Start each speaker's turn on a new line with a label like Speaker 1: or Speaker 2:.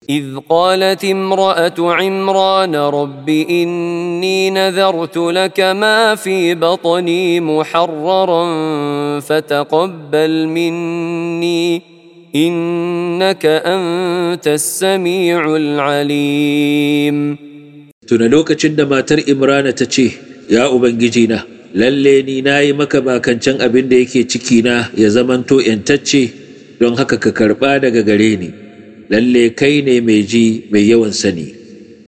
Speaker 1: إذ قالت امرأة عمران رب إني نذرت لك ما في بطني محررا فتقبل مني إنك أنت السميع العليم.
Speaker 2: tuna lokacin da matar Imrana ta ce, ya Ubangijina, lalle ni na yi maka bakancan abin da yake cikina ya zamanto ‘yantacce, don haka ka karɓa daga gare ni, lalle kai ne mai ji mai yawan sani.